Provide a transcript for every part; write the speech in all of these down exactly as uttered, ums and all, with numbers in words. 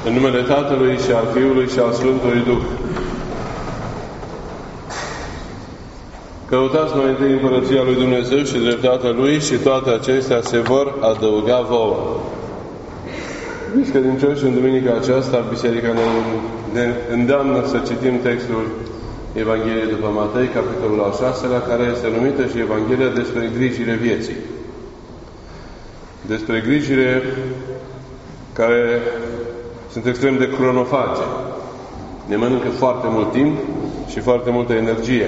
În numele Tatălui și al Fiului și al Sfântului Duh. Căutați mai întâi Împărăția lui Dumnezeu și dreptatea Lui și toate acestea se vor adăuga vouă. Iubiți credincioși, în duminica aceasta, Biserica ne, ne îndeamnă să citim textul Evangheliei după Matei, capitolul al șaselea, care este numită și Evanghelia despre grijile vieții. Despre grijile care sunt extrem de cronofage. Ne mănâncă foarte mult timp și foarte multă energie.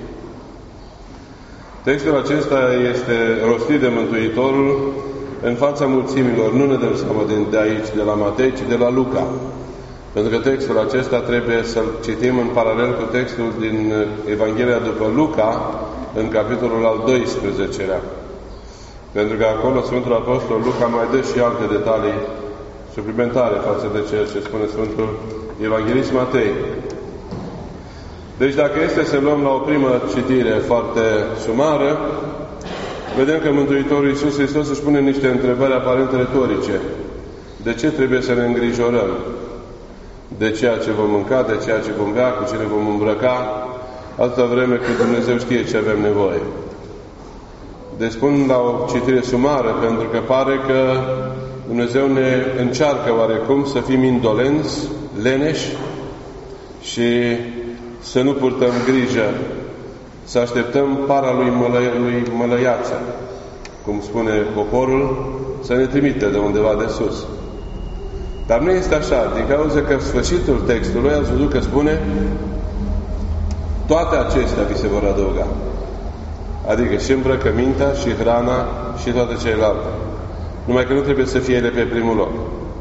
Textul acesta este rostit de Mântuitorul în fața mulțimilor. Nu ne dăm seama de aici, de la Matei, ci de la Luca. Pentru că textul acesta trebuie să-l citim în paralel cu textul din Evanghelia după Luca, în capitolul al doisprezecelea. Pentru că acolo Sfântul Apostol Luca mai dă și alte detalii suplimentare față de ceea ce spune Sfântul Evanghelist Matei. Deci dacă este să luăm la o primă citire foarte sumară, vedem că Mântuitorul Iisus Hristos își pune niște întrebări aparent retorice. De ce trebuie să ne îngrijorăm? De ceea ce vom mânca, de ceea ce vom bea, cu cine vom îmbrăca, atâta vreme cât Dumnezeu știe ce avem nevoie. Deci spun la o citire sumară, pentru că pare că Dumnezeu ne încearcă oarecum să fim indolenți, leneși și să nu purtăm grijă, să așteptăm para lui, mălă, lui mălăiață, cum spune poporul, să ne trimite de undeva de sus. Dar nu este așa, din cauza că sfârșitul textului ați văzut că spune toate acestea vi se vor adăuga. Adică și îmbrăcămintea, și hrana, și toate celelalte. Numai că nu trebuie să fie ele pe primul loc.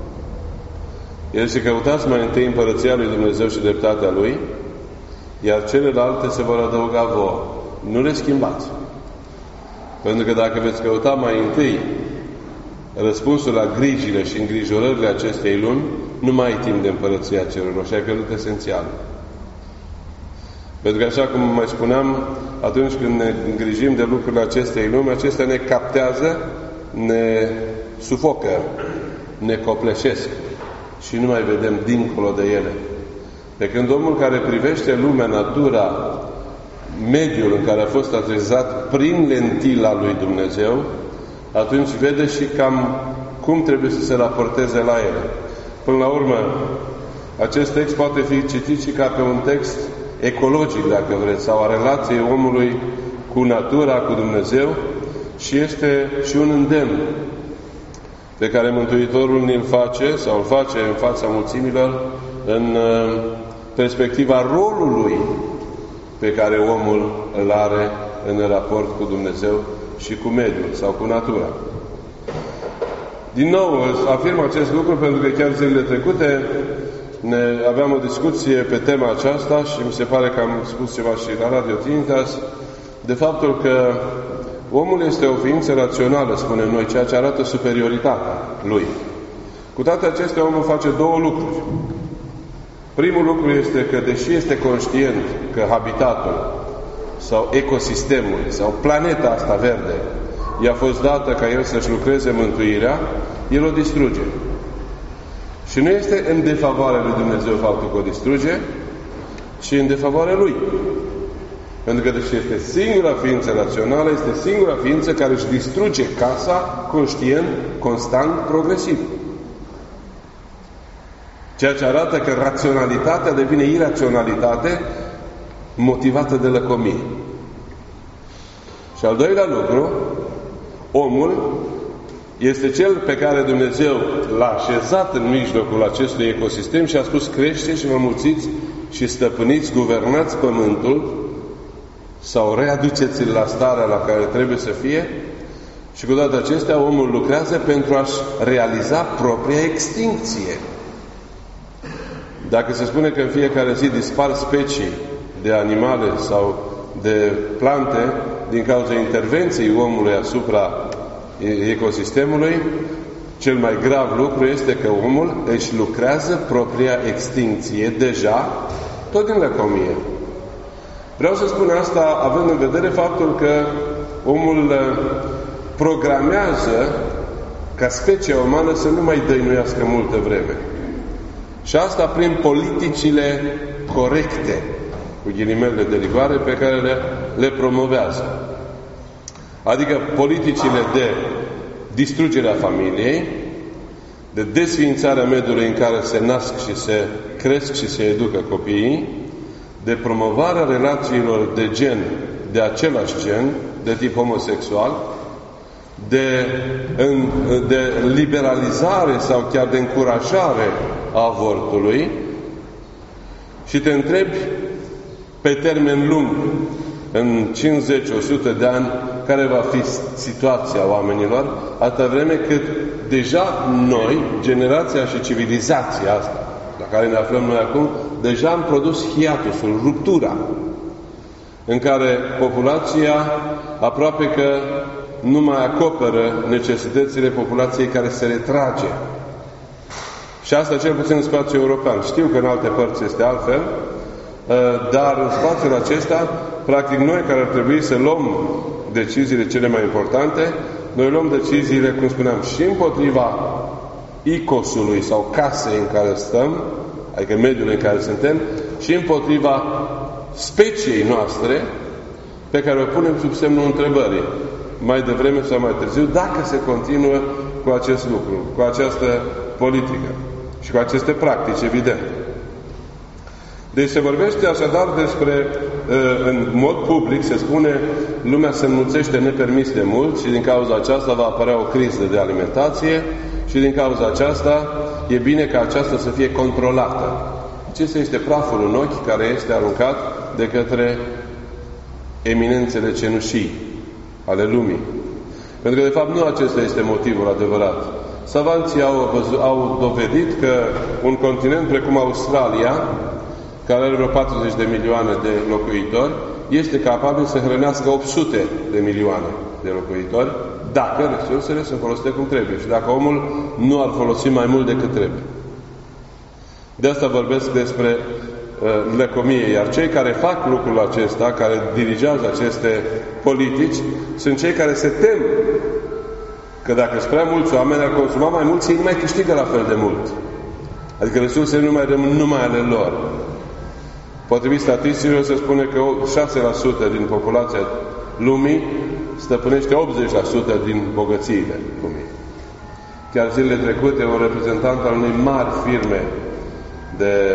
El zice, căutați mai întâi Împărăția lui Dumnezeu și dreptatea Lui, iar celelalte se vor adăuga vouă. Nu le schimbați. Pentru că dacă veți căuta mai întâi răspunsul la grijile și îngrijorările acestei lumi, nu mai ai timp de Împărăția Cerurilor și ai pierdut esențial. Pentru că, așa cum mai spuneam, atunci când ne îngrijim de lucrurile acestei lumi, acestea ne captează, ne sufocă, ne copleșesc și nu mai vedem dincolo de ele. Pe când omul care privește lumea, natura, mediul în care a fost atrezat prin lentila lui Dumnezeu, atunci vede și cam cum trebuie să se raporteze la ele. Până la urmă, acest text poate fi citit și ca pe un text ecologic, dacă vreți, sau a relației omului cu natura, cu Dumnezeu, și este și un îndemn pe care Mântuitorul ne-l face, sau îl face în fața mulțimilor, în perspectiva rolului pe care omul îl are în raport cu Dumnezeu și cu mediul sau cu natura. Din nou, afirm acest lucru pentru că chiar zilele trecute ne aveam o discuție pe tema aceasta și mi se pare că am spus ceva și la Radio Trinitas, de faptul că omul este o ființă rațională, spunem noi, ceea ce arată superioritatea lui. Cu toate acestea, omul face două lucruri. Primul lucru este că, deși este conștient că habitatul sau ecosistemul sau planeta asta verde i-a fost dată ca el să-și lucreze mântuirea, el o distruge. Și nu este în defavoarea lui Dumnezeu faptul că o distruge, ci în defavoarea lui. Pentru că deși este singura ființă rațională, este singura ființă care își distruge casa conștient, constant, progresiv. Ceea ce arată că raționalitatea devine iraționalitate motivată de lăcomie. Și al doilea lucru, omul este cel pe care Dumnezeu l-a așezat în mijlocul acestui ecosistem și a spus: crește și vă mulțiți și stăpâniți, guvernați pământul sau readuceți-l la starea la care trebuie să fie. Și cu toate acestea, omul lucrează pentru a-și realiza propria extincție. Dacă se spune că în fiecare zi dispar specii de animale sau de plante din cauza intervenției omului asupra ecosistemului, cel mai grav lucru este că omul își lucrează propria extincție deja, tot din lăcomie. Vreau să spun asta având în vedere faptul că omul programează ca specia umană să nu mai dăinuiască multă vreme. Și asta prin politicile corecte, cu ghilimele de rigoare, pe care le, le promovează. Adică politicile de distrugere a familiei, de desființarea mediului în care se nasc și se cresc și se educă copiii, de promovarea relațiilor de gen, de același gen, de tip homosexual, de, de liberalizare sau chiar de încurajare a avortului. Și te întrebi pe termen lung, în cincizeci o sută de ani, care va fi situația oamenilor, atâta vreme cât deja noi, generația și civilizația asta, la care ne aflăm noi acum, deja am produs hiatusul, ruptura, în care populația aproape că nu mai acoperă necesitățile populației care se retrage. Și asta cel puțin în spațiul european. Știu că în alte părți este altfel, dar în spațiul acesta, practic noi care ar trebui să luăm deciziile cele mai importante, noi luăm deciziile, cum spuneam, și împotriva icosului sau casei în care stăm, adică mediul în care suntem, și împotriva speciei noastre, pe care o punem sub semnul întrebării, mai devreme sau mai târziu, dacă se continuă cu acest lucru, cu această politică și cu aceste practici, evident. Deci se vorbește așadar despre, în mod public, se spune, lumea se înmulțește nepermis de mult și din cauza aceasta va apărea o criză de alimentație și din cauza aceasta e bine ca aceasta să fie controlată. Acesta este praful în ochi care este aruncat de către eminențele cenușii ale lumii. Pentru că, de fapt, nu acesta este motivul adevărat. Savanții au, au dovedit că un continent precum Australia, care are vreo patruzeci de milioane de locuitori, este capabil să hrănească opt sute de milioane de locuitori, dacă resursele sunt folosite cum trebuie și dacă omul nu ar folosi mai mult decât trebuie. De asta vorbesc despre uh, lăcomie, iar cei care fac lucrul acesta, care dirigează aceste politici, sunt cei care se tem că dacă sunt prea mulți oameni ar consuma mai mult, ei nu mai câștigă la fel de mult. Adică resursele nu mai rămân numai ale lor. Potrivit statisticilor se spune că șase la sută din populația lumii stăpânește optzeci la sută din bogățiile lumii. Chiar zilele trecute, un reprezentant al unei mari firme de...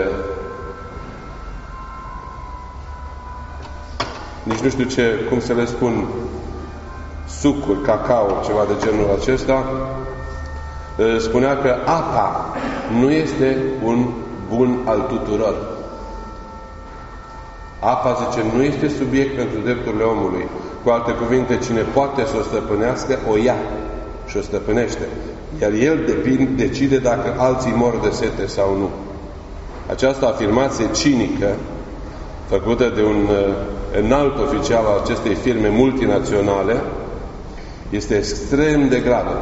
nici nu știu ce, cum să le spun, sucuri, cacao, ceva de genul acesta, spunea că apa nu este un bun al tuturor. Apa, zice, nu este subiect pentru drepturile omului. Cu alte cuvinte, cine poate să o stăpânească, o ia și o stăpânește. Iar el depind, decide dacă alții mor de sete sau nu. Această afirmație cinică, făcută de un uh, înalt oficial al acestei firme multinaționale, este extrem de gravă.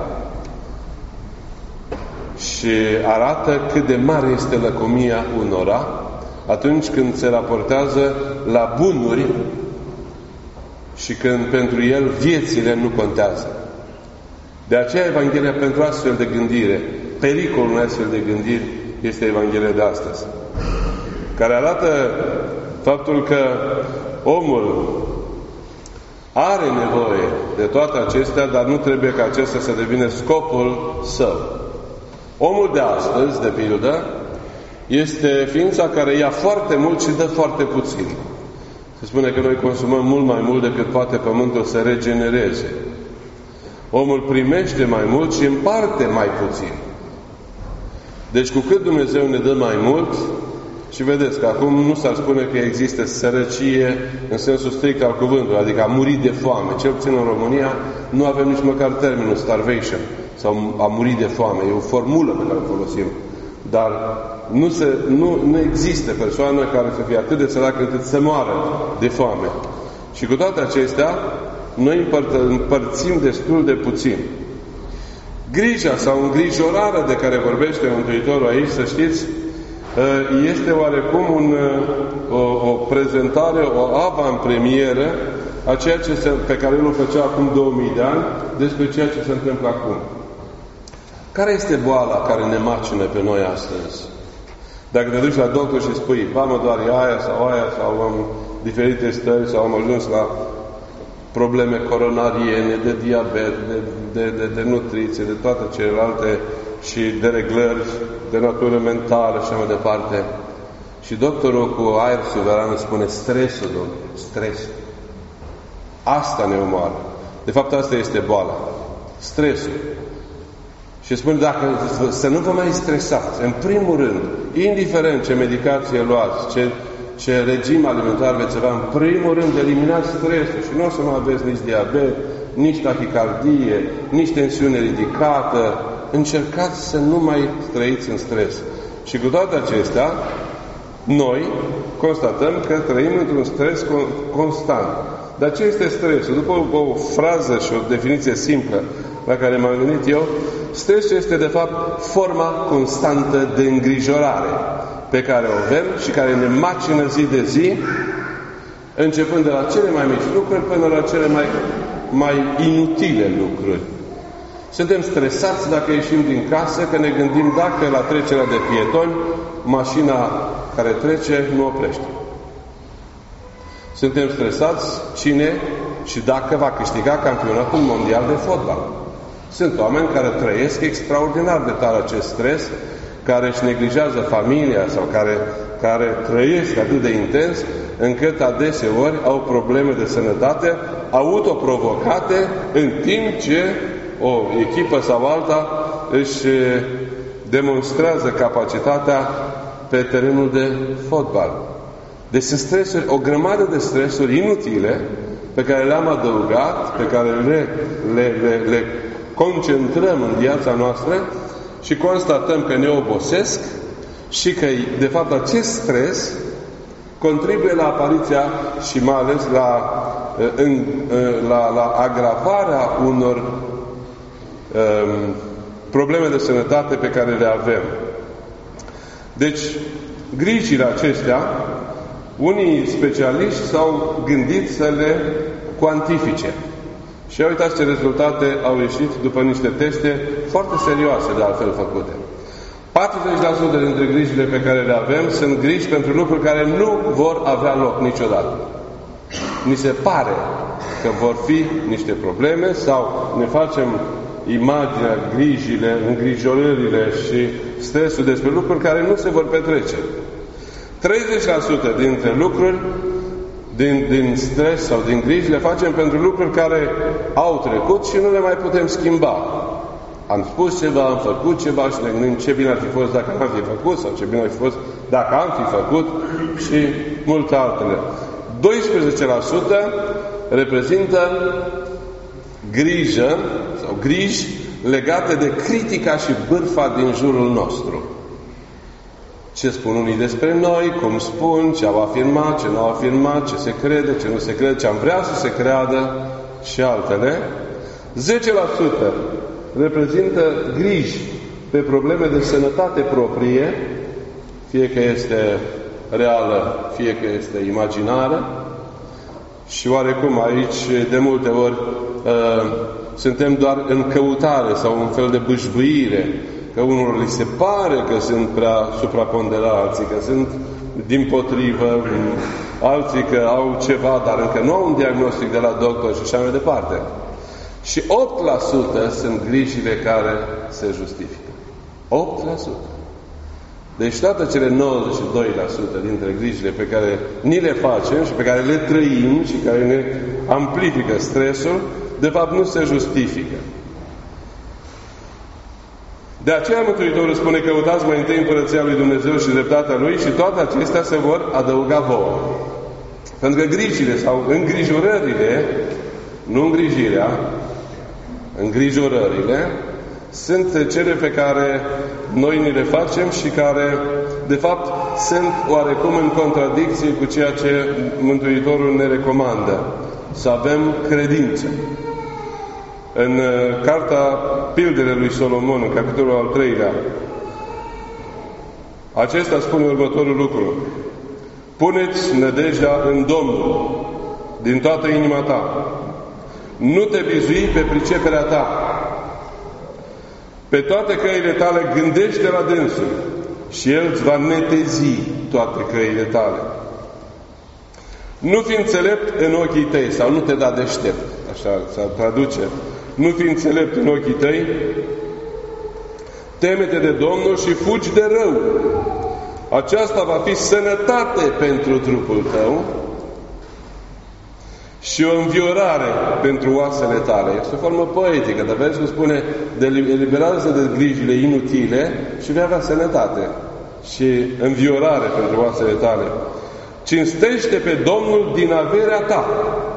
Și arată cât de mare este lăcomia unora atunci când se raportează la bunuri și când pentru el viețile nu contează. De aceea Evanghelia pentru astfel de gândire, pericolul unei astfel de gândiri, este Evanghelia de astăzi, care arată faptul că omul are nevoie de toate acestea, dar nu trebuie ca acestea să devină scopul său. Omul de astăzi, de pildă, este ființa care ia foarte mult și dă foarte puțin. Se spune că noi consumăm mult mai mult decât poate pământul să regenereze. Omul primește mai mult și împarte mai puțin. Deci cu cât Dumnezeu ne dă mai mult, și vedeți că acum nu s-ar spune că există sărăcie în sensul strict al cuvântului, adică a muri de foame. Cel puțin în România nu avem nici măcar termenul starvation sau a muri de foame. E o formulă pe care o folosim. Dar nu, se, nu, nu există persoană care să fie atât de săracă încât să moară de foame. Și cu toate acestea, noi împăr- împărțim destul de puțin. Grija sau îngrijorarea de care vorbește Mântuitorul aici, să știți, este oarecum un, o, o prezentare, o avantpremieră a ceea ce se, pe care el o făcea acum două mii de ani, despre ceea ce se întâmplă acum. Care este boala care ne macină pe noi astăzi? Dacă te duci la doctor și spui, ba, mă doare aia sau aia, sau am diferite stări, sau am ajuns la probleme coronariene, de diabet, de, de, de, de nutriție, de toate celelalte și de reglări de natură mentală și mai departe. Și doctorul cu aer suveran îmi spune, stresul, domnule, stresul. Asta ne omoară. De fapt, asta este boala. Stresul. Și spune, dacă să nu vă mai stresați, în primul rând, indiferent ce medicație luați, ce, ce regim alimentar veți avea, în primul rând, eliminați stresul și nu o să mai aveți nici diabet, nici tachicardie, nici tensiune ridicată. Încercați să nu mai trăiți în stres. Și cu toate acestea, noi constatăm că trăim într-un stres constant. Dar ce este stresul? După o, o frază și o definiție simplă la care m-am gândit eu, stresul este de fapt forma constantă de îngrijorare pe care o avem și care ne macină zi de zi, începând de la cele mai mici lucruri până la cele mai, mai inutile lucruri. Suntem stresați dacă ieșim din casă, că ne gândim dacă la trecerea de pietoni mașina care trece nu oprește. Suntem stresați cine și dacă va câștiga campionatul mondial de fotbal. Sunt oameni care trăiesc extraordinar de tare acest stres, care își neglijează familia sau care, care trăiesc atât de intens, încât adeseori au probleme de sănătate autoprovocate în timp ce o echipă sau alta își demonstrează capacitatea pe terenul de fotbal. Deci sunt stresuri, o grămadă de stresuri inutile pe care le-am adăugat, pe care le, le, le, le concentrăm în viața noastră și constatăm că ne obosesc și că, de fapt, acest stres contribuie la apariția și mai ales la, în, la, la agravarea unor um, probleme de sănătate pe care le avem. Deci, grijile acestea, unii specialiști s-au gândit să le cuantifice. Și uitați ce rezultate au ieșit după niște teste foarte serioase, de altfel făcute. patruzeci la sută dintre grijile pe care le avem sunt griji pentru lucruri care nu vor avea loc niciodată. Ni se pare că vor fi niște probleme sau ne facem imaginea, grijile, îngrijorările și stresul despre lucruri care nu se vor petrece. treizeci la sută dintre lucruri din, din stres sau din griji le facem pentru lucruri care au trecut și nu le mai putem schimba. Am spus ceva, am făcut ceva și ne gândim ce bine ar fi fost dacă am fi făcut sau ce bine ar fi fost dacă am fi făcut și multe altele. doisprezece la sută reprezintă grijă sau griji legate de critica și bârfa din jurul nostru. Ce spun unii despre noi, cum spun, ce au afirmat, ce nu au afirmat, ce se crede, ce nu se crede, ce am vrea să se creadă și altele. zece la sută reprezintă griji pe probleme de sănătate proprie, fie că este reală, fie că este imaginară. Și oarecum aici, de multe ori, uh, suntem doar în căutare sau un fel de bâșbâire, că unor li se pare că sunt prea supraponderați, că sunt dimpotrivă, alții că au ceva, dar încă nu au un diagnostic de la doctor și așa mai departe. Și opt la sută sunt grijile care se justifică. opt la sută. Deci toate cele nouăzeci și doi la sută dintre grijile pe care ni le facem și pe care le trăim și care ne amplifică stresul, de fapt nu se justifică. De aceea Mântuitorul spune că căutați mai întâi Împărăția lui Dumnezeu și dreptatea Lui și toate acestea se vor adăuga vouă. Pentru că grijile sau îngrijorările, nu îngrijirea, îngrijorările, sunt cele pe care noi ni le facem și care, de fapt, sunt oarecum în contradicție cu ceea ce Mântuitorul ne recomandă. Să avem credință. În cartea Pildele lui Solomon, în capitolul al treilea, acesta spune următorul lucru. Puneți nădejdea în Domnul din toată inima ta. Nu te bizui pe priceperea ta. Pe toate căile tale gândește la dânsul și El îți va netezi toate căile tale. Nu fi înțelept în ochii tăi, sau nu te da deștept, așa se traduce. Nu fi înțelept în ochii tăi, teme-te de Domnul și fugi de rău. Aceasta va fi sănătate pentru trupul tău și o înviorare pentru oasele tale. Este o formă poetică, dar vezi cum spune, eliberează de grijile inutile și vei avea sănătate și înviorare pentru oasele tale. Cinstește pe Domnul din averea ta.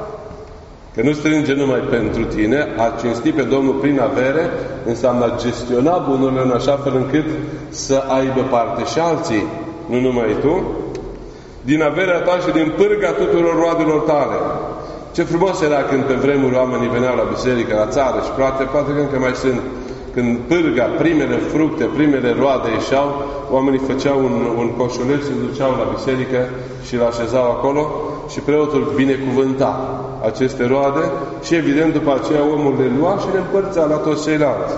Că nu strânge numai pentru tine, a cinsti pe Domnul prin avere înseamnă a gestiona bunurile în așa fel încât să aibă parte și alții, nu numai tu, din averea ta și din pârga tuturor roadelor tale. Ce frumos era când pe vremuri oamenii veneau la biserică, la țară și poate, poate că încă mai sunt, când pârga, primele fructe, primele roade ieșeau, oamenii făceau un, un coșuleț, se duceau la biserică și îl așezau acolo și preotul binecuvânta aceste roade și evident după aceea omul le lua și le împărțea la toți ceilalți.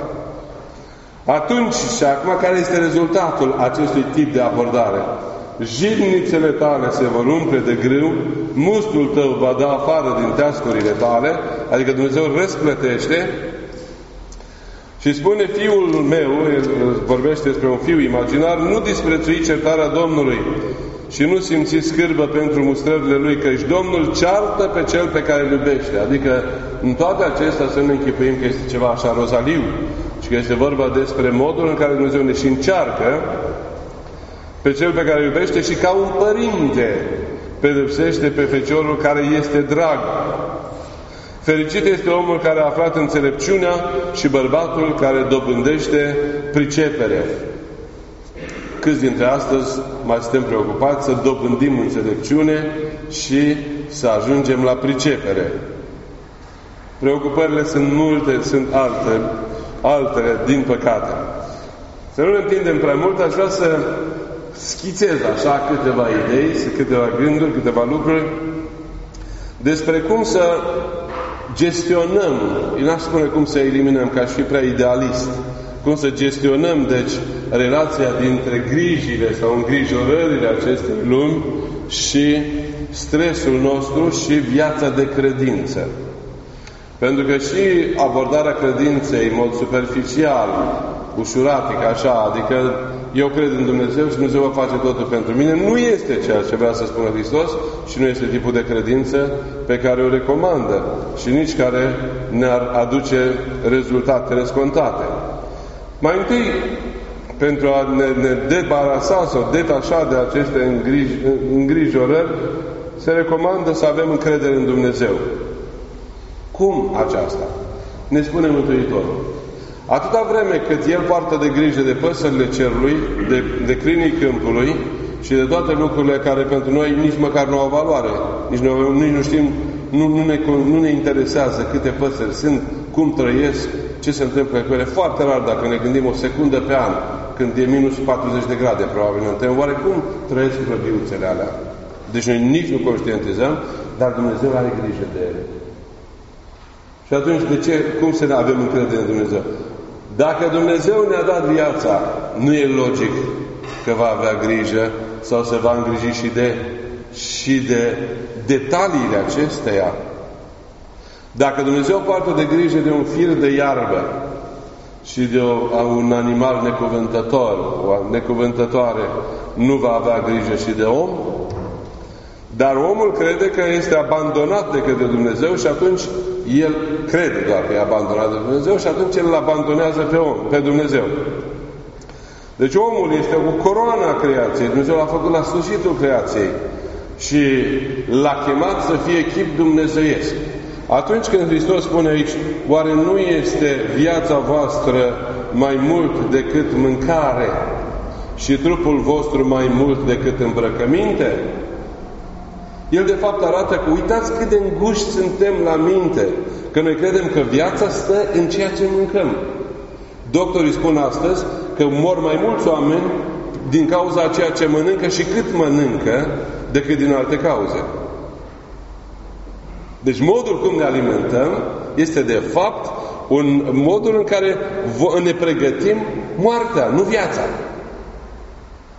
Atunci și acum care este rezultatul acestui tip de abordare? Jidnițele tale se vor umple de grâu, mustul tău va da afară din teascurile tale, adică Dumnezeu răsplătește. Și spune fiul meu, vorbește despre un fiu imaginar, nu disprețui certarea Domnului și nu simți scârbă pentru mustrările Lui, căci Domnul ceartă pe cel pe care îl iubește. Adică în toate acestea să ne închipuim că este ceva așa rozaliu și că este vorba despre modul în care Dumnezeu ne și încearcă pe cel pe care îl iubește și ca un părinte pedepsește pe feciorul care este drag. Fericit este omul care a aflat înțelepciunea și bărbatul care dobândește pricepere. Câți dintre astăzi mai suntem preocupați să dobândim înțelepciune și să ajungem la pricepere? Preocupările sunt multe, sunt alte, altele, din păcate. Să nu ne întindem prea mult, aș vrea să schițez așa câteva idei, câteva gânduri, câteva lucruri despre cum să gestionăm, eu n-aș spune cum să eliminăm, că aș fi prea idealist, cum să gestionăm, deci, relația dintre grijile sau îngrijorările acestei lumi și stresul nostru și viața de credință. Pentru că și abordarea credinței în mod superficial, ușuratic, așa, adică eu cred în Dumnezeu și Dumnezeu va face totul pentru mine, nu este ceea ce vrea să spună Hristos și nu este tipul de credință pe care o recomandă și nici care ne-ar aduce rezultatele scontate. Mai întâi, pentru a ne, ne debarasa sau detașa de aceste îngrij, îngrijorări, se recomandă să avem încredere în Dumnezeu. Cum aceasta? Ne spune Mântuitorul. Atâta vreme cât El poartă de grijă de păsările cerului, de, de câinii câmpului și de toate lucrurile care pentru noi nici măcar nu au valoare, nici nu, nici nu știm, nu, nu, ne, nu ne interesează câte păsări sunt, cum trăiesc, ce se întâmplă cu ele. Foarte rar dacă ne gândim o secundă pe an, când e minus patruzeci de grade, probabil, ne întrebăm, oare cum trăiesc grăbiuțele alea? Deci noi nici nu conștientizăm, dar Dumnezeu are grijă de ele. Și atunci, de ce, cum să ne avem încredere în Dumnezeu? Dacă Dumnezeu ne-a dat viața, nu e logic că va avea grijă sau se va îngriji și de, și de detaliile acesteia. Dacă Dumnezeu poartă de grijă de un fir de iarbă și de o, un animal necuvântător, o necuvântătoare, nu va avea grijă și de om? Dar omul crede că este abandonat de către Dumnezeu și atunci el crede doar că e abandonat de Dumnezeu și atunci el îl abandonează pe om, pe Dumnezeu. Deci omul este o coroană a creației. Dumnezeu l-a făcut la sfârșitul creației și l-a chemat să fie chip dumnezeiesc. Atunci când Hristos spune aici, oare nu este viața voastră mai mult decât mâncare și trupul vostru mai mult decât îmbrăcăminte? El de fapt arată că uitați cât de înguști suntem la minte, că noi credem că viața stă în ceea ce mâncăm. Doctorii spun astăzi că mor mai mulți oameni din cauza a ceea ce mănâncă și cât mănâncă decât din alte cauze. Deci modul cum ne alimentăm este de fapt un modul în care ne pregătim moartea, nu viața.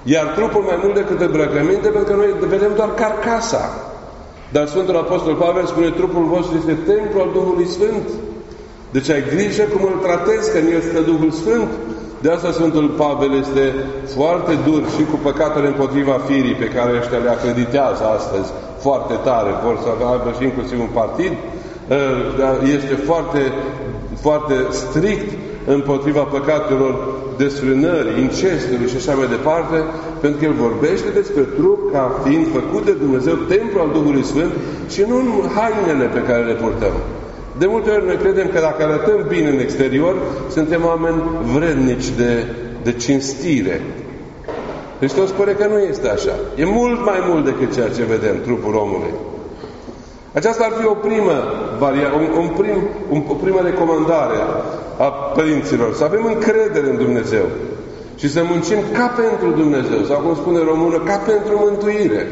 Iar trupul mai mult decât îmbrăcăminte, pentru că noi vedem doar carcasa. Dar Sfântul Apostol Pavel spune, trupul vostru este templu al Duhului Sfânt. Deci ai grijă cum îl tratezi, că în el stă Duhul Sfânt. De asta Sfântul Pavel este foarte dur și cu păcatele împotriva firii, pe care ăștia le acreditează astăzi foarte tare, vor să aibă și inclusiv un partid. Este foarte, foarte strict împotriva păcatelor desfrânării, incestului și așa mai departe, pentru că el vorbește despre trup ca fiind făcut de Dumnezeu, templu al Duhului Sfânt, și nu în hainele pe care le purtăm. De multe ori noi credem că dacă arătăm bine în exterior, suntem oameni vrednici de, de cinstire. Hristos spune că nu este așa. E mult mai mult decât ceea ce vedem, trupul omului. Aceasta ar fi o primă variantă, un, un prim, un, o primă recomandare a părinților. Să avem încredere în Dumnezeu și să muncim ca pentru Dumnezeu, sau cum spune română, ca pentru mântuire.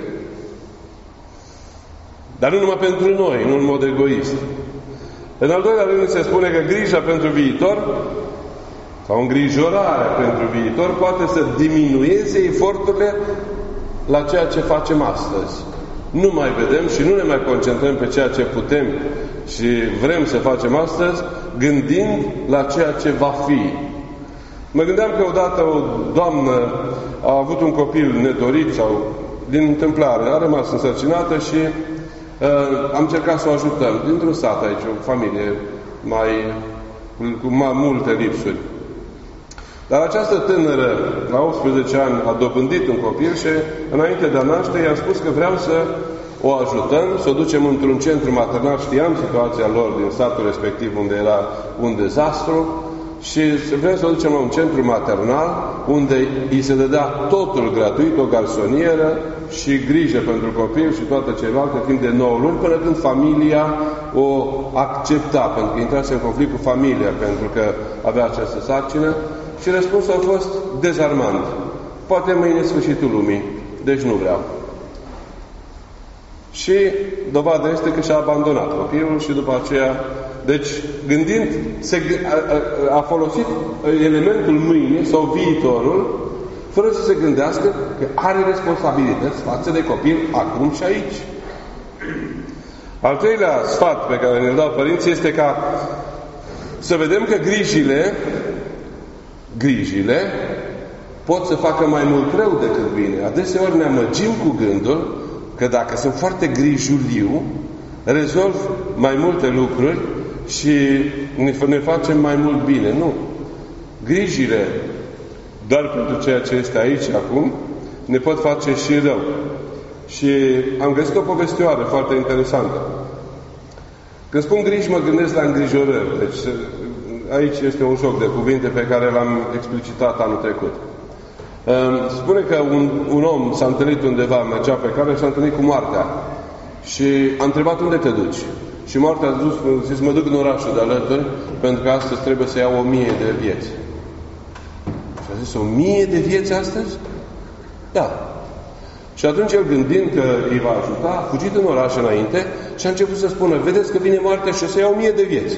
Dar nu numai pentru noi, nu în mod egoist. În al doilea rând se spune că grija pentru viitor sau îngrijorarea pentru viitor poate să diminueze eforturile la ceea ce facem astăzi. Nu mai vedem și nu ne mai concentrăm pe ceea ce putem și vrem să facem astăzi, gândind la ceea ce va fi. Mă gândeam că odată o doamnă a avut un copil nedorit sau din întâmplare, a rămas însărcinată și uh, am încercat să o ajutăm. Dintr-un sat aici, o familie mai, cu mai multe lipsuri. Dar această tânără, la optsprezece ani, a dobândit un copil și, înainte de a naște, i-am spus că vreau să o ajutăm, să o ducem într-un centru maternal. Știam situația lor din satul respectiv, unde era un dezastru, și vrem să o ducem la un centru maternal, unde îi se dădea totul gratuit, o garsonieră și grijă pentru copil și toate celelalte, timp de nouă luni, până când familia o accepta, pentru că intrase în conflict cu familia, pentru că avea această sarcină. Și răspunsul a fost dezarmant. Poate mâine sfârșitul lumii, deci nu vreau. Și dovada este că și-a abandonat copilul și după aceea, deci gândind, se, a, a folosit elementul mâine sau viitorul, fără să se gândească că are responsabilități față de copil acum și aici. Al treilea sfat pe care ne-l dau părinții este ca să vedem că grijile Grijile pot să facă mai mult rău decât bine. Adeseori ne amăgim cu gândul că dacă sunt foarte grijuliu, rezolv mai multe lucruri și ne facem mai mult bine. Nu. Grijile, doar pentru ceea ce este aici acum, ne pot face și rău. Și am găsit o povestioară foarte interesantă. Când spun griji, mă gândesc la îngrijorări. Deci, aici este un joc de cuvinte pe care l-am explicitat anul trecut. Spune că un, un om s-a întâlnit undeva, mergea pe care și s-a întâlnit cu moartea. Și a întrebat unde te duci. Și moartea a zis, zis mă duc în orașul de alături, pentru că astăzi trebuie să iau o mie de vieți. Și a zis, o mie de vieți astăzi? Da. Și atunci el, gândind că îi va ajuta, a fugit în oraș înainte și a început să spună, vedeți că vine moartea și o să iau o mie de vieți.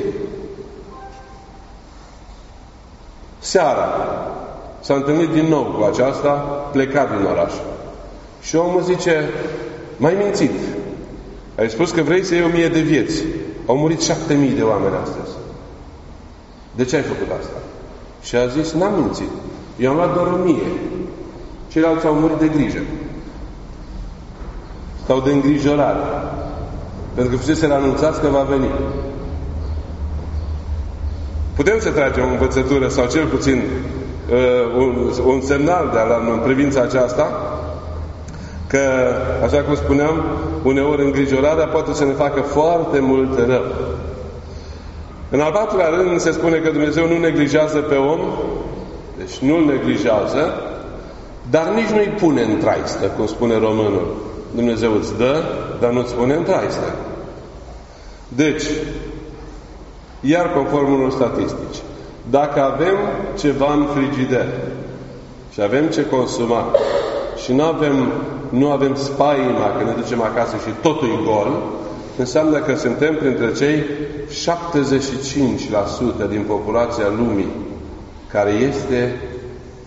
Seara s-a întâlnit din nou cu aceasta, plecat din oraș. Și omul zice, m-ai mințit. Ai spus că vrei să iei o mie de vieți. Au murit șapte mii de oameni astăzi. De ce ai făcut asta? Și a zis, n-am mințit. Eu am luat doar o mie. Ceilalți au murit de grijă. Sau de îngrijorare. Pentru că fusese anunțați că va veni. Putem să tragem o învățătură sau cel puțin uh, un, un semnal de alarmă în privința aceasta, că, așa cum spuneam, uneori îngrijorarea poate să ne facă foarte mult rău. În al patrulea rând se spune că Dumnezeu nu neglijează pe om, deci nu-l neglijează, dar nici nu-i pune în traistă, cum spune românul. Dumnezeu îți dă, dar nu-ți pune în traistă. Deci, iar conform unor statistici, dacă avem ceva în frigider și avem ce consuma și nu avem, nu avem spaima că ne ducem acasă și totul e gol, înseamnă că suntem printre cei șaptezeci și cinci la sută din populația lumii care este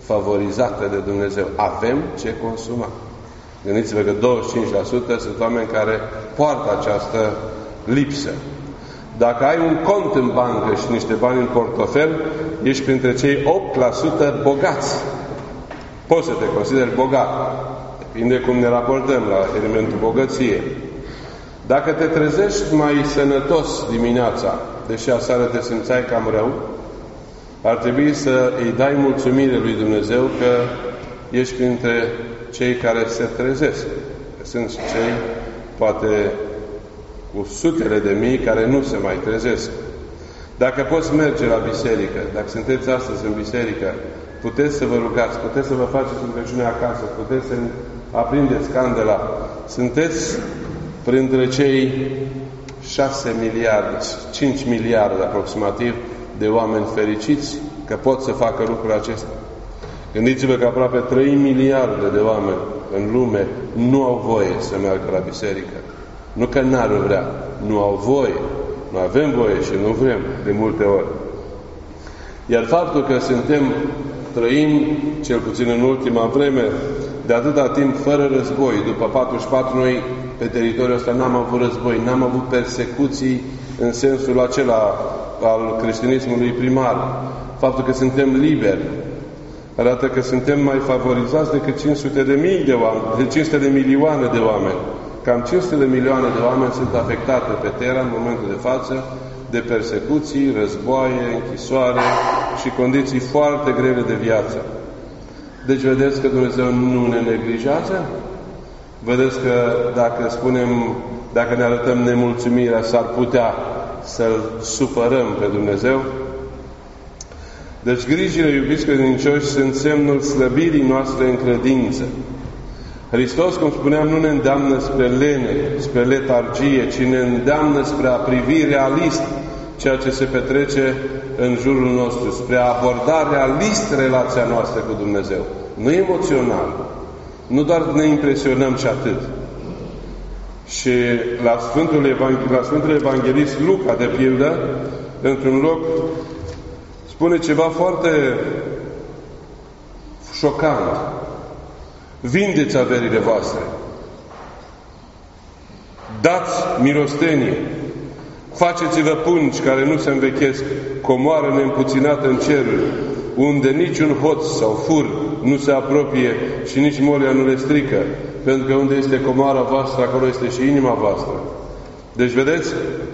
favorizate de Dumnezeu. Avem ce consuma. Gândiți-vă că douăzeci și cinci la sută sunt oameni care poartă această lipsă. Dacă ai un cont în bancă și niște bani în portofel, ești printre cei opt la sută bogați. Poți să te consideri bogat. Depinde cum ne raportăm la elementul bogăției. Dacă te trezești mai sănătos dimineața, deși aseară te simțeai cam rău, ar trebui să îi dai mulțumire lui Dumnezeu că ești printre cei care se trezesc. Sunt cei, poate cu sutele de mii, care nu se mai trezesc. Dacă poți merge la biserică, dacă sunteți astăzi în biserică, puteți să vă rugați, puteți să vă faceți rugăciune acasă, puteți să aprindeți candela. Sunteți printre cei șase miliarde, cinci miliarde aproximativ de oameni fericiți că pot să facă lucrul acesta. Gândiți-vă că aproape trei miliarde de oameni în lume nu au voie să meargă la biserică. Nu că n-ar vrea, nu au voie. Nu avem voie și nu vrem de multe ori. Iar faptul că suntem, trăim, cel puțin în ultima vreme, de atâta timp fără război, după patruzeci și patru, noi pe teritoriul ăsta n-am avut război, n-am avut persecuții în sensul acela al creștinismului primar. Faptul că suntem liberi arată că suntem mai favorizați decât cinci sute de mii de oameni, de cinci sute de milioane de oameni. Cam cinci sute de milioane de oameni sunt afectate pe terra în momentul de față de persecuții, războaie, închisoare și condiții foarte grele de viață. Deci vedeți că Dumnezeu nu ne neglijează? Vedeți că dacă spunem, dacă ne arătăm nemulțumirea, s-ar putea să-L supărăm pe Dumnezeu? Deci grijile, iubiți credincioși, sunt semnul slăbirii noastre în credință. Hristos, cum spuneam, nu ne îndeamnă spre lene, spre letargie, ci ne îndeamnă spre a privi realist ceea ce se petrece în jurul nostru, spre a aborda realist relația noastră cu Dumnezeu. Nu emoțional. Nu doar ne impresionăm și atât. Și la Sfântul, Evanghe- la Sfântul Evanghelist Luca, de pildă, într-un loc, spune ceva foarte șocant. Vindeți averile voastre. Dați milostenie. Faceți-vă pungi care nu se învechesc, comoară neîmpuținată în ceruri, unde niciun hoț sau fur nu se apropie și nici molia nu le strică. Pentru că unde este comoara voastră, acolo este și inima voastră. Deci vedeți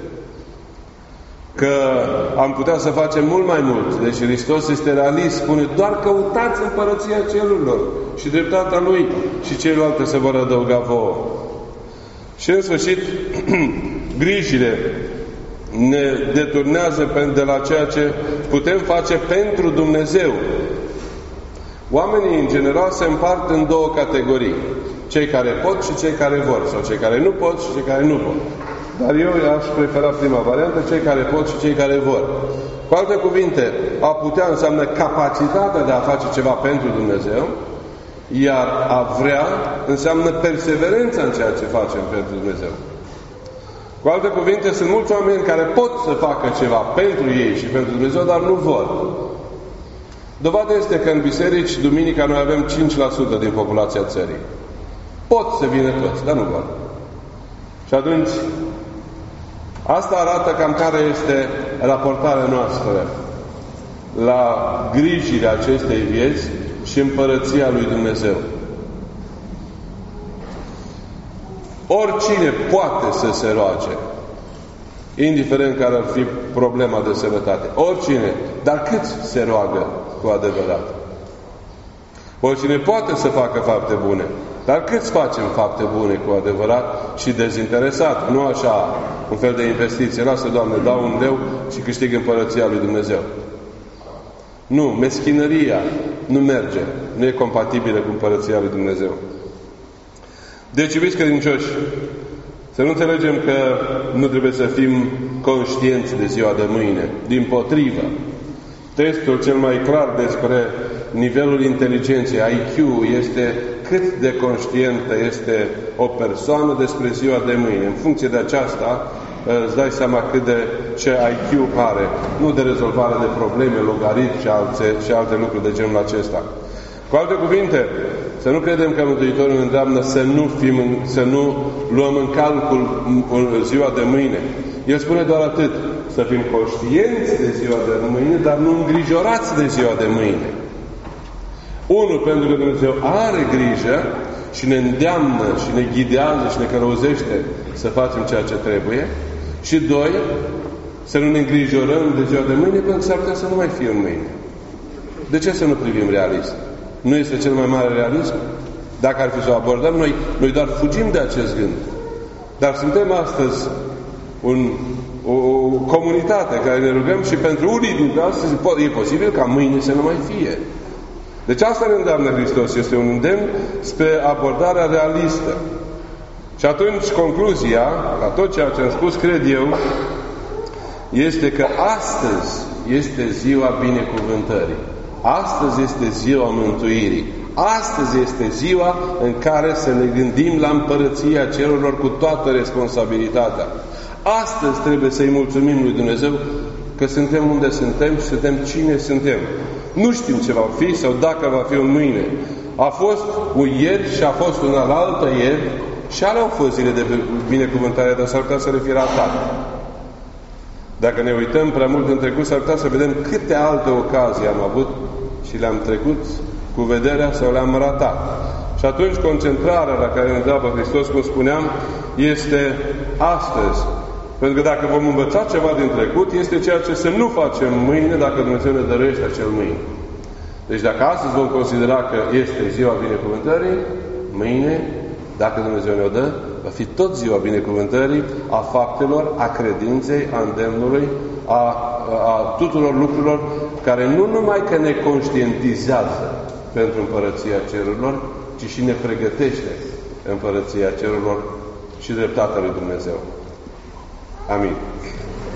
că am putea să facem mult mai mult. Deci Hristos este realist, spune doar căutați împărăția cerurilor și dreptatea Lui și celelalte se vor adăuga vouă. Și în sfârșit, grijile ne deturnează de la ceea ce putem face pentru Dumnezeu. Oamenii, în general, se împart în două categorii. Cei care pot și cei care vor. Sau cei care nu pot și cei care nu pot. Dar eu aș prefera prima variantă, cei care pot și cei care vor. Cu alte cuvinte, a putea înseamnă capacitatea de a face ceva pentru Dumnezeu, iar a vrea înseamnă perseverența în ceea ce facem pentru Dumnezeu. Cu alte cuvinte, sunt mulți oameni care pot să facă ceva pentru ei și pentru Dumnezeu, dar nu vor. Dovada este că în biserici, duminica, noi avem cinci la sută din populația țării. Pot să vină toți, dar nu vor. Și atunci, asta arată cam care este raportarea noastră la grijile acestei vieți și împărăția lui Dumnezeu. Oricine poate să se roage, indiferent care ar fi problema de sănătate. Oricine. Dar cât se roagă cu adevărat? Oricine poate să facă fapte bune. Dar câți facem fapte bune cu adevărat și dezinteresat? Nu așa, un fel de investiție. Lasă, Doamne, dau un leu și câștig împărăția lui Dumnezeu. Nu, meschinăria nu merge. Nu e compatibilă cu împărăția lui Dumnezeu. Deci, iubiți credincioși, să nu înțelegem că nu trebuie să fim conștienți de ziua de mâine. Dimpotrivă, testul cel mai clar despre nivelul inteligenței, I Q, este cât de conștientă este o persoană despre ziua de mâine. În funcție de aceasta, îți dai seama cât de ce I Q are. Nu de rezolvare de probleme, logaritmi și alte, și alte lucruri de genul acesta. Cu alte cuvinte, să nu credem că Mântuitorul ne îndeamnă să nu, fim, să nu luăm în calcul ziua de mâine. El spune doar atât, să fim conștienți de ziua de mâine, dar nu îngrijorați de ziua de mâine. Unul, pentru că Dumnezeu are grijă și ne îndeamnă și ne ghidează și ne călăuzește să facem ceea ce trebuie. Și doi, să nu ne îngrijorăm de ziua de mâine, pentru că s-ar putea să nu mai fie în mâine. De ce să nu privim realist? Nu este cel mai mare realism? Dacă ar fi să o abordăm, noi, noi doar fugim de acest gând. Dar suntem astăzi un, o, o comunitate care ne rugăm și pentru unii dintre astăzi e posibil ca mâine să nu mai fie. Deci asta ne îndeamnă Hristos. Este un îndemn spre abordarea realistă. Și atunci concluzia la tot ceea ce am spus, cred eu, este că astăzi este ziua binecuvântării. Astăzi este ziua mântuirii. Astăzi este ziua în care să ne gândim la împărăția cerurilor cu toată responsabilitatea. Astăzi trebuie să-i mulțumim lui Dumnezeu că suntem unde suntem și suntem cine suntem. Nu știm ce va fi sau dacă va fi un mâine. A fost un ieri și a fost un alaltă ieri și ale au fost zile de binecuvântare, dar s-ar putea să le fi ratate. Dacă ne uităm prea mult în trecut, s-ar putea să vedem câte alte ocazii am avut și le-am trecut cu vederea sau le-am ratat. Și atunci concentrarea la care ne dă pe Hristos, cum spuneam, este astăzi. Pentru că dacă vom învăța ceva din trecut, este ceea ce să nu facem mâine dacă Dumnezeu ne dăruiește acel mâine. Deci dacă astăzi vom considera că este ziua binecuvântării, mâine, dacă Dumnezeu ne-o dă, va fi tot ziua binecuvântării, a faptelor, a credinței, a îndemnului, a, a tuturor lucrurilor care nu numai că ne conștientizează pentru împărăția cerurilor, ci și ne pregătește împărăția cerurilor și dreptatea lui Dumnezeu. Amin.